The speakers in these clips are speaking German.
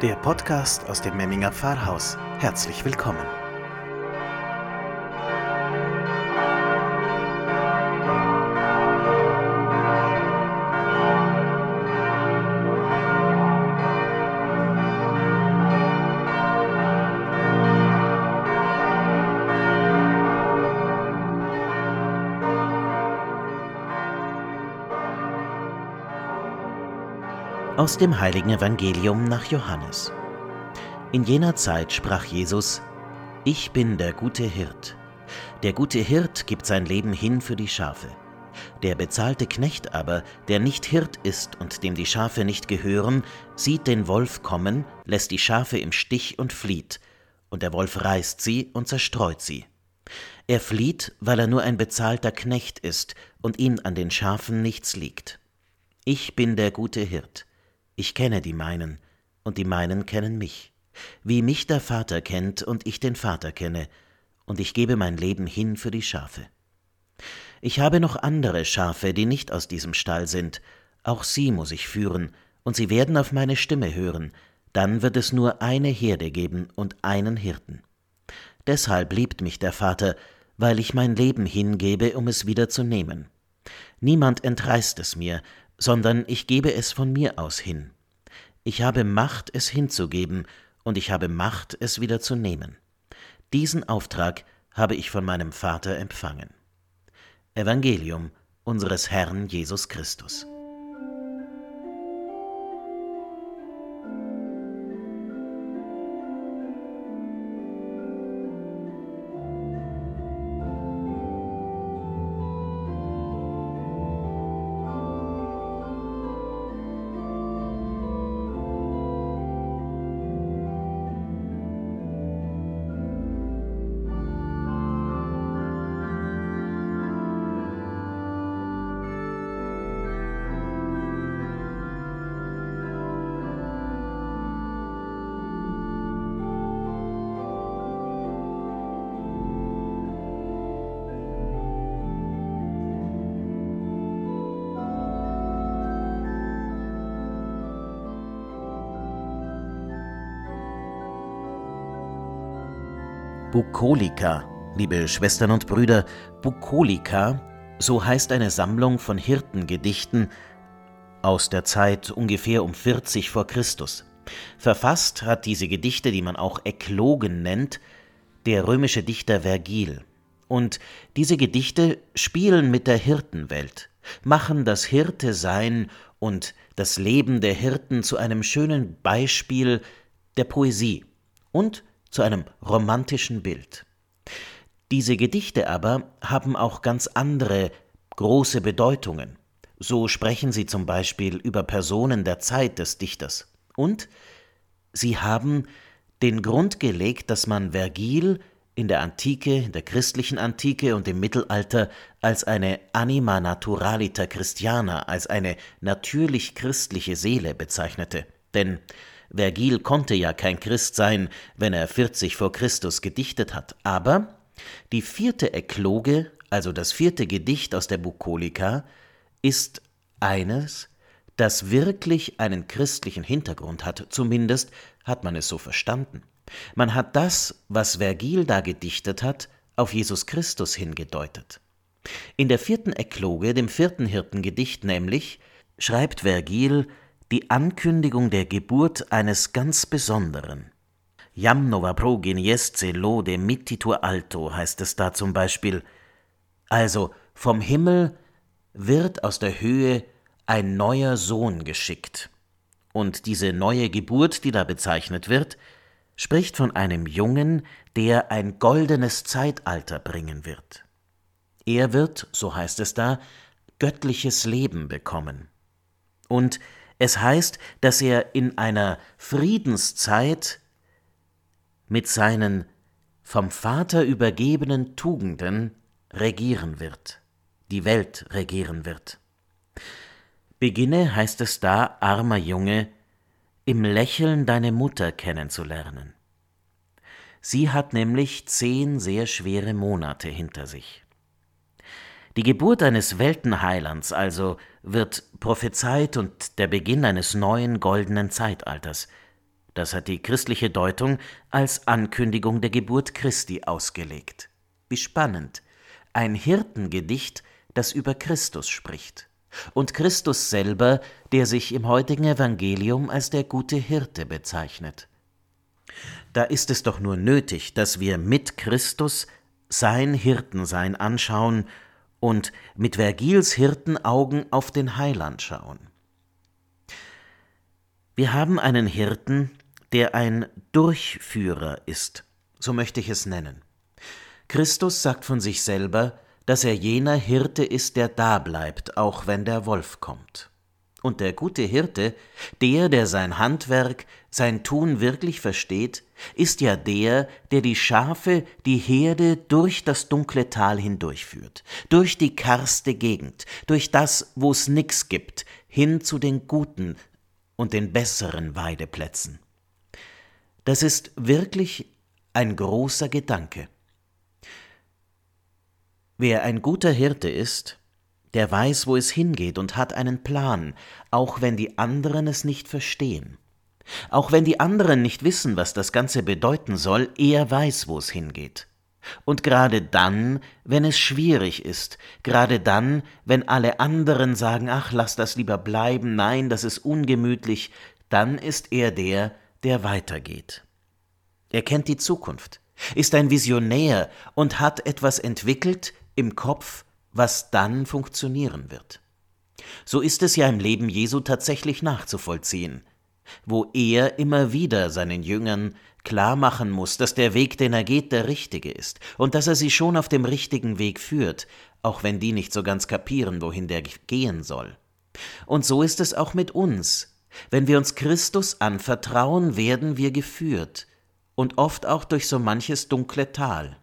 Der Podcast aus dem Memminger Pfarrhaus. Herzlich willkommen. Aus dem heiligen Evangelium nach Johannes. In jener Zeit sprach Jesus: Ich bin der gute Hirt. Der gute Hirt gibt sein Leben hin für die Schafe. Der bezahlte Knecht aber, der nicht Hirt ist und dem die Schafe nicht gehören, sieht den Wolf kommen, lässt die Schafe im Stich und flieht, und der Wolf reißt sie und zerstreut sie. Er flieht, weil er nur ein bezahlter Knecht ist und ihm an den Schafen nichts liegt. Ich bin der gute Hirt. Ich kenne die meinen, und die meinen kennen mich, wie mich der Vater kennt und ich den Vater kenne, und ich gebe mein Leben hin für die Schafe. Ich habe noch andere Schafe, die nicht aus diesem Stall sind, auch sie muss ich führen, und sie werden auf meine Stimme hören, dann wird es nur eine Herde geben und einen Hirten. Deshalb liebt mich der Vater, weil ich mein Leben hingebe, um es wieder zu nehmen. Niemand entreißt es mir, sondern ich gebe es von mir aus hin. Ich habe Macht, es hinzugeben, und ich habe Macht, es wieder zu nehmen. Diesen Auftrag habe ich von meinem Vater empfangen. Evangelium unseres Herrn Jesus Christus. Bukolika, liebe Schwestern und Brüder, Bukolika, so heißt eine Sammlung von Hirtengedichten aus der Zeit ungefähr um 40 vor Christus. Verfasst hat diese Gedichte, die man auch Eklogen nennt, der römische Dichter Vergil. Und diese Gedichte spielen mit der Hirtenwelt, machen das Hirte-Sein und das Leben der Hirten zu einem schönen Beispiel der Poesie und zu einem romantischen Bild. Diese Gedichte aber haben auch ganz andere große Bedeutungen. So sprechen sie zum Beispiel über Personen der Zeit des Dichters. Und sie haben den Grund gelegt, dass man Vergil in der Antike, in der christlichen Antike und im Mittelalter als eine Anima Naturaliter Christiana, als eine natürlich christliche Seele bezeichnete. Denn Vergil konnte ja kein Christ sein, wenn er 40 vor Christus gedichtet hat. Aber die 4. Ekloge, also das 4. Gedicht aus der Bukolika, ist eines, das wirklich einen christlichen Hintergrund hat. Zumindest hat man es so verstanden. Man hat das, was Vergil da gedichtet hat, auf Jesus Christus hingedeutet. In der 4. Ekloge, dem 4. Hirtengedicht nämlich, schreibt Vergil die Ankündigung der Geburt eines ganz Besonderen. Jam nova progeniesce lode mittitur alto, heißt es da zum Beispiel. Also vom Himmel wird aus der Höhe ein neuer Sohn geschickt. Und diese neue Geburt, die da bezeichnet wird, spricht von einem Jungen, der ein goldenes Zeitalter bringen wird. Er wird, so heißt es da, göttliches Leben bekommen. Und es heißt, dass er in einer Friedenszeit mit seinen vom Vater übergebenen Tugenden regieren wird, die Welt regieren wird. Beginne, heißt es da, armer Junge, im Lächeln deine Mutter kennenzulernen. Sie hat nämlich 10 sehr schwere Monate hinter sich. Die Geburt eines Weltenheilands also wird prophezeit und der Beginn eines neuen goldenen Zeitalters. Das hat die christliche Deutung als Ankündigung der Geburt Christi ausgelegt. Wie spannend! Ein Hirtengedicht, das über Christus spricht. Und Christus selber, der sich im heutigen Evangelium als der gute Hirte bezeichnet. Da ist es doch nur nötig, dass wir mit Christus sein Hirtensein anschauen und mit Vergils Hirtenaugen auf den Heiland schauen. Wir haben einen Hirten, der ein Durchführer ist, so möchte ich es nennen. Christus sagt von sich selber, dass er jener Hirte ist, der da bleibt, auch wenn der Wolf kommt. Und der gute Hirte, der sein Handwerk, sein Tun wirklich versteht, ist ja der die Schafe, die Herde durch das dunkle Tal hindurchführt, durch die karste Gegend, durch das, wo es nix gibt, hin zu den guten und den besseren Weideplätzen. Das ist wirklich ein großer Gedanke. Wer ein guter Hirte ist, der weiß, wo es hingeht und hat einen Plan, auch wenn die anderen es nicht verstehen. Auch wenn die anderen nicht wissen, was das Ganze bedeuten soll, er weiß, wo es hingeht. Und gerade dann, wenn es schwierig ist, gerade dann, wenn alle anderen sagen, ach, lass das lieber bleiben, nein, das ist ungemütlich, dann ist er der weitergeht. Er kennt die Zukunft, ist ein Visionär und hat etwas entwickelt im Kopf, was dann funktionieren wird. So ist es ja im Leben Jesu tatsächlich nachzuvollziehen, wo er immer wieder seinen Jüngern klar machen muss, dass der Weg, den er geht, der richtige ist und dass er sie schon auf dem richtigen Weg führt, auch wenn die nicht so ganz kapieren, wohin der gehen soll. Und so ist es auch mit uns. Wenn wir uns Christus anvertrauen, werden wir geführt und oft auch durch so manches dunkle Tal.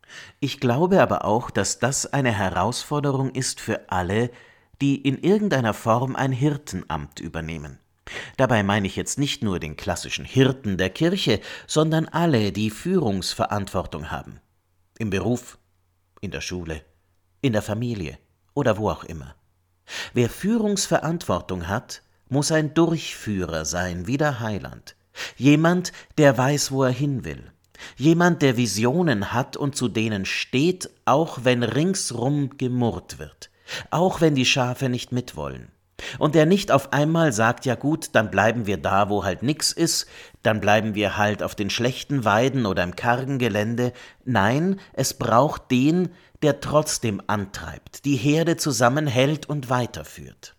Ich glaube aber auch, dass das eine Herausforderung ist für alle, die in irgendeiner Form ein Hirtenamt übernehmen. Dabei meine ich jetzt nicht nur den klassischen Hirten der Kirche, sondern alle, die Führungsverantwortung haben. Im Beruf, in der Schule, in der Familie oder wo auch immer. Wer Führungsverantwortung hat, muss ein Durchführer sein, wie der Heiland. Jemand, der weiß, wo er hin will. Jemand, der Visionen hat und zu denen steht, auch wenn ringsrum gemurrt wird, auch wenn die Schafe nicht mitwollen. Und der nicht auf einmal sagt, ja gut, dann bleiben wir da, wo halt nix ist, dann bleiben wir halt auf den schlechten Weiden oder im kargen Gelände. Nein, es braucht den, der trotzdem antreibt, die Herde zusammenhält und weiterführt.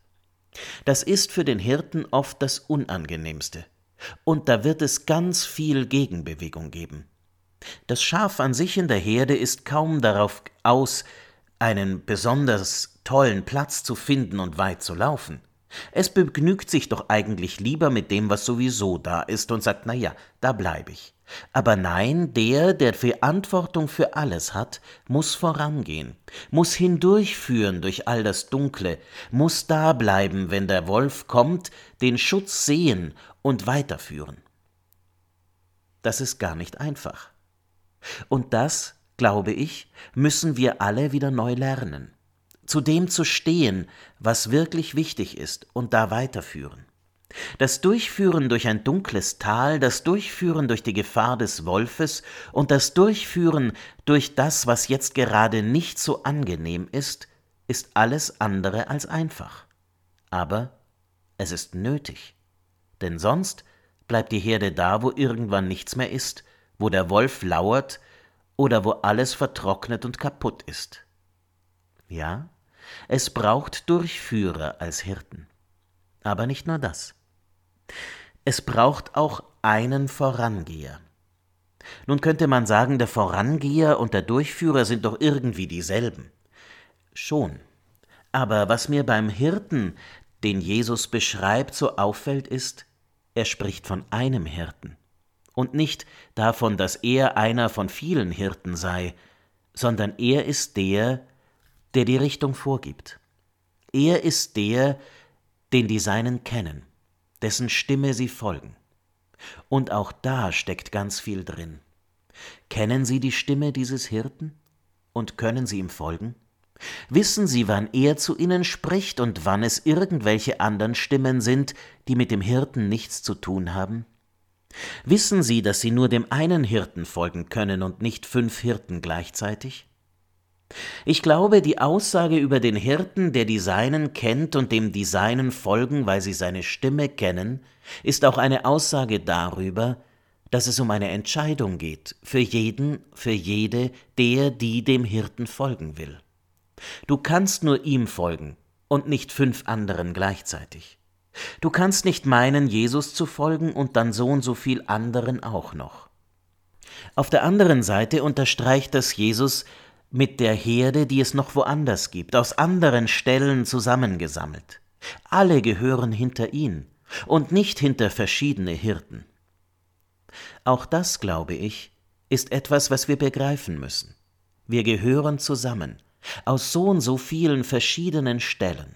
Das ist für den Hirten oft das Unangenehmste. Und da wird es ganz viel Gegenbewegung geben. Das Schaf an sich in der Herde ist kaum darauf aus, einen besonders tollen Platz zu finden und weit zu laufen. Es begnügt sich doch eigentlich lieber mit dem, was sowieso da ist und sagt, na ja, da bleibe ich. Aber nein, der Verantwortung für alles hat, muss vorangehen, muss hindurchführen durch all das Dunkle, muss da bleiben, wenn der Wolf kommt, den Schutz sehen und weiterführen. Das ist gar nicht einfach. Und das, glaube ich, müssen wir alle wieder neu lernen. Zu dem zu stehen, was wirklich wichtig ist und da weiterführen. Das Durchführen durch ein dunkles Tal, das Durchführen durch die Gefahr des Wolfes und das Durchführen durch das, was jetzt gerade nicht so angenehm ist alles andere als einfach. Aber es ist nötig, denn sonst bleibt die Herde da, wo irgendwann nichts mehr ist, wo der Wolf lauert oder wo alles vertrocknet und kaputt ist. Ja, es braucht Durchführer als Hirten. Aber nicht nur das. Es braucht auch einen Vorangeher. Nun könnte man sagen, der Vorangeher und der Durchführer sind doch irgendwie dieselben. Schon. Aber was mir beim Hirten, den Jesus beschreibt, so auffällt, ist, er spricht von einem Hirten. Und nicht davon, dass er einer von vielen Hirten sei, sondern er ist der die Richtung vorgibt. Er ist der, den die Seinen kennen, dessen Stimme sie folgen. Und auch da steckt ganz viel drin. Kennen Sie die Stimme dieses Hirten und können Sie ihm folgen? Wissen Sie, wann er zu Ihnen spricht und wann es irgendwelche anderen Stimmen sind, die mit dem Hirten nichts zu tun haben? Wissen Sie, dass Sie nur dem einen Hirten folgen können und nicht 5 Hirten gleichzeitig? Ich glaube, die Aussage über den Hirten, der die Seinen kennt und dem die Seinen folgen, weil sie seine Stimme kennen, ist auch eine Aussage darüber, dass es um eine Entscheidung geht, für jeden, für jede, der, die dem Hirten folgen will. Du kannst nur ihm folgen und nicht 5 anderen gleichzeitig. Du kannst nicht meinen, Jesus zu folgen und dann so und so viel anderen auch noch. Auf der anderen Seite unterstreicht das Jesus mit der Herde, die es noch woanders gibt, aus anderen Stellen zusammengesammelt. Alle gehören hinter ihn und nicht hinter verschiedene Hirten. Auch das, glaube ich, ist etwas, was wir begreifen müssen. Wir gehören zusammen, aus so und so vielen verschiedenen Stellen.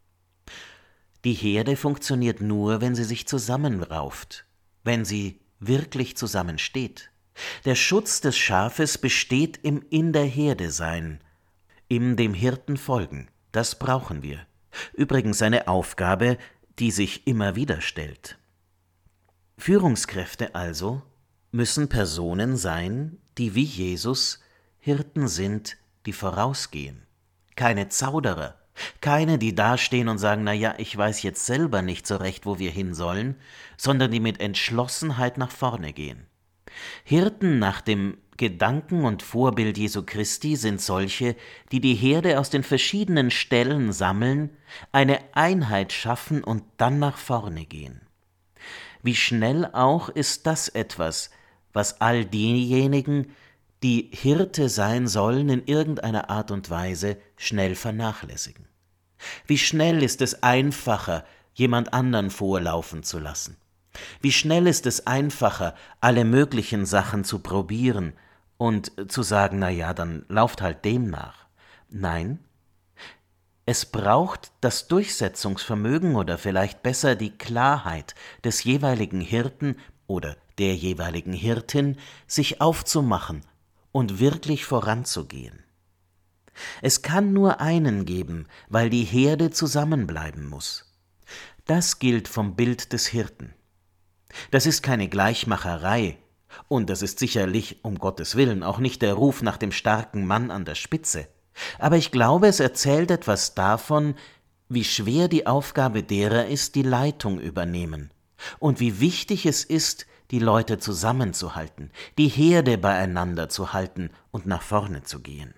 Die Herde funktioniert nur, wenn sie sich zusammenrauft, wenn sie wirklich zusammensteht. Der Schutz des Schafes besteht im in der Herde sein, im dem Hirten folgen. Das brauchen wir. Übrigens eine Aufgabe, die sich immer wieder stellt. Führungskräfte also müssen Personen sein, die wie Jesus Hirten sind, die vorausgehen. Keine Zauderer, keine, die dastehen und sagen, ich weiß jetzt selber nicht so recht, wo wir hin sollen, sondern die mit Entschlossenheit nach vorne gehen. Hirten nach dem Gedanken und Vorbild Jesu Christi sind solche, die die Herde aus den verschiedenen Stellen sammeln, eine Einheit schaffen und dann nach vorne gehen. Wie schnell auch ist das etwas, was all diejenigen, die Hirte sein sollen, in irgendeiner Art und Weise schnell vernachlässigen. Wie schnell ist es einfacher, jemand anderen vorlaufen zu lassen. Wie schnell ist es einfacher, alle möglichen Sachen zu probieren und zu sagen, dann lauft halt dem nach. Nein, es braucht das Durchsetzungsvermögen oder vielleicht besser die Klarheit des jeweiligen Hirten oder der jeweiligen Hirtin, sich aufzumachen und wirklich voranzugehen. Es kann nur einen geben, weil die Herde zusammenbleiben muss. Das gilt vom Bild des Hirten. Das ist keine Gleichmacherei, und das ist sicherlich, um Gottes Willen, auch nicht der Ruf nach dem starken Mann an der Spitze. Aber ich glaube, es erzählt etwas davon, wie schwer die Aufgabe derer ist, die Leitung übernehmen, und wie wichtig es ist, die Leute zusammenzuhalten, die Herde beieinander zu halten und nach vorne zu gehen.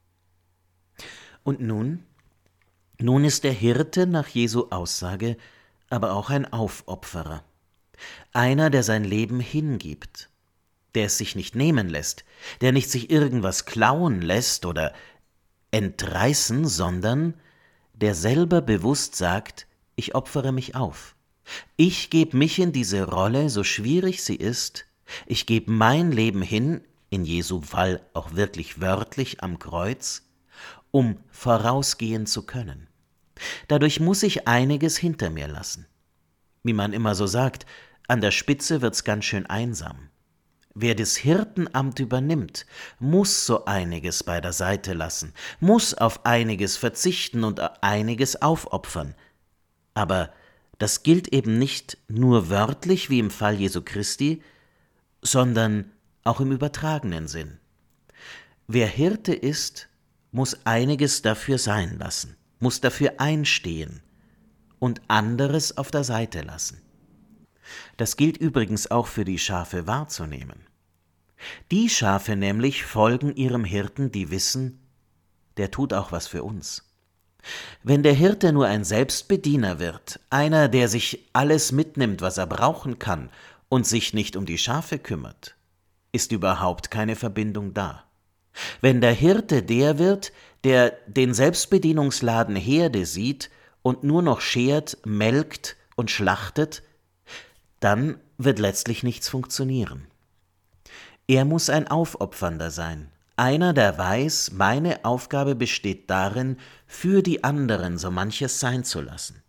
Und nun ist der Hirte nach Jesu Aussage aber auch ein Aufopferer. Einer, der sein Leben hingibt, der es sich nicht nehmen lässt, der nicht sich irgendwas klauen lässt oder entreißen, sondern der selber bewusst sagt, ich opfere mich auf. Ich gebe mich in diese Rolle, so schwierig sie ist, ich gebe mein Leben hin, in Jesu Fall auch wirklich wörtlich am Kreuz, um vorausgehen zu können. Dadurch muss ich einiges hinter mir lassen. Wie man immer so sagt, an der Spitze wird's ganz schön einsam. Wer das Hirtenamt übernimmt, muss so einiges bei der Seite lassen, muss auf einiges verzichten und einiges aufopfern. Aber das gilt eben nicht nur wörtlich wie im Fall Jesu Christi, sondern auch im übertragenen Sinn. Wer Hirte ist, muss einiges dafür sein lassen, muss dafür einstehen und anderes auf der Seite lassen. Das gilt übrigens auch für die Schafe wahrzunehmen. Die Schafe nämlich folgen ihrem Hirten, die wissen, der tut auch was für uns. Wenn der Hirte nur ein Selbstbediener wird, einer, der sich alles mitnimmt, was er brauchen kann und sich nicht um die Schafe kümmert, ist überhaupt keine Verbindung da. Wenn der Hirte der wird, der den Selbstbedienungsladen Herde sieht und nur noch schert, melkt und schlachtet, dann wird letztlich nichts funktionieren. Er muss ein Aufopfernder sein, einer, der weiß, meine Aufgabe besteht darin, für die anderen so manches sein zu lassen.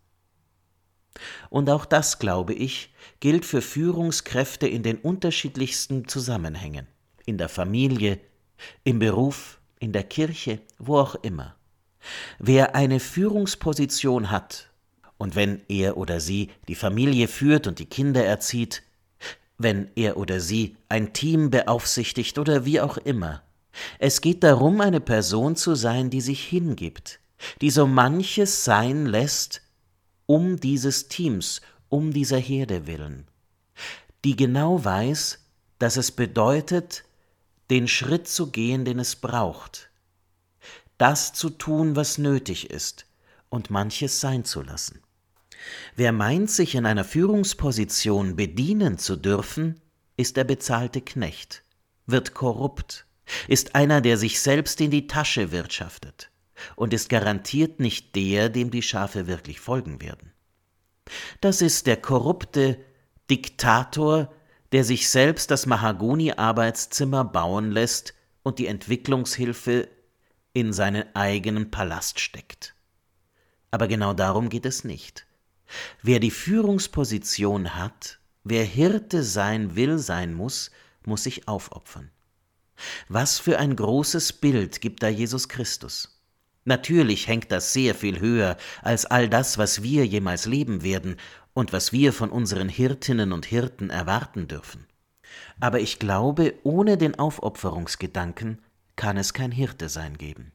Und auch das, glaube ich, gilt für Führungskräfte in den unterschiedlichsten Zusammenhängen, in der Familie, im Beruf, in der Kirche, wo auch immer. Wer eine Führungsposition hat, und wenn er oder sie die Familie führt und die Kinder erzieht, wenn er oder sie ein Team beaufsichtigt oder wie auch immer. Es geht darum, eine Person zu sein, die sich hingibt, die so manches sein lässt, um dieses Teams, um dieser Herde willen, die genau weiß, dass es bedeutet, den Schritt zu gehen, den es braucht, das zu tun, was nötig ist, und manches sein zu lassen. Wer meint, sich in einer Führungsposition bedienen zu dürfen, ist der bezahlte Knecht, wird korrupt, ist einer, der sich selbst in die Tasche wirtschaftet und ist garantiert nicht der, dem die Schafe wirklich folgen werden. Das ist der korrupte Diktator, der sich selbst das Mahagoni-Arbeitszimmer bauen lässt und die Entwicklungshilfe in seinen eigenen Palast steckt. Aber genau darum geht es nicht. Wer die Führungsposition hat, wer Hirte sein will, sein muss sich aufopfern. Was für ein großes Bild gibt da Jesus Christus. Natürlich hängt das sehr viel höher als all das, was wir jemals leben werden und was wir von unseren Hirtinnen und Hirten erwarten dürfen. Aber ich glaube, ohne den Aufopferungsgedanken kann es kein Hirtesein geben.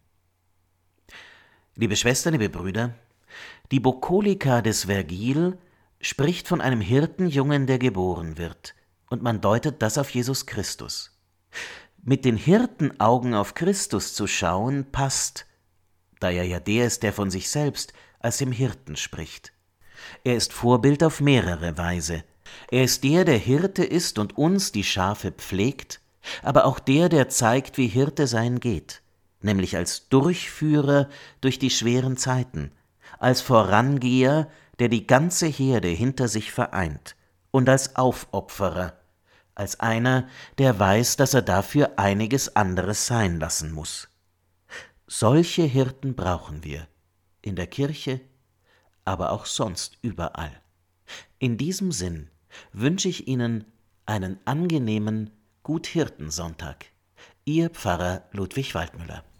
Liebe Schwestern, liebe Brüder, die Bukolika des Vergil spricht von einem Hirtenjungen, der geboren wird, und man deutet das auf Jesus Christus. Mit den Hirtenaugen auf Christus zu schauen, passt, da er ja der ist, der von sich selbst als dem Hirten spricht. Er ist Vorbild auf mehrere Weise. Er ist der Hirte ist und uns die Schafe pflegt, aber auch der zeigt, wie Hirte sein geht, nämlich als Durchführer durch die schweren Zeiten, als Vorangeher, der die ganze Herde hinter sich vereint, und als Aufopferer, als einer, der weiß, dass er dafür einiges anderes sein lassen muss. Solche Hirten brauchen wir, in der Kirche, aber auch sonst überall. In diesem Sinn wünsche ich Ihnen einen angenehmen Guthirtensonntag. Ihr Pfarrer Ludwig Waldmüller.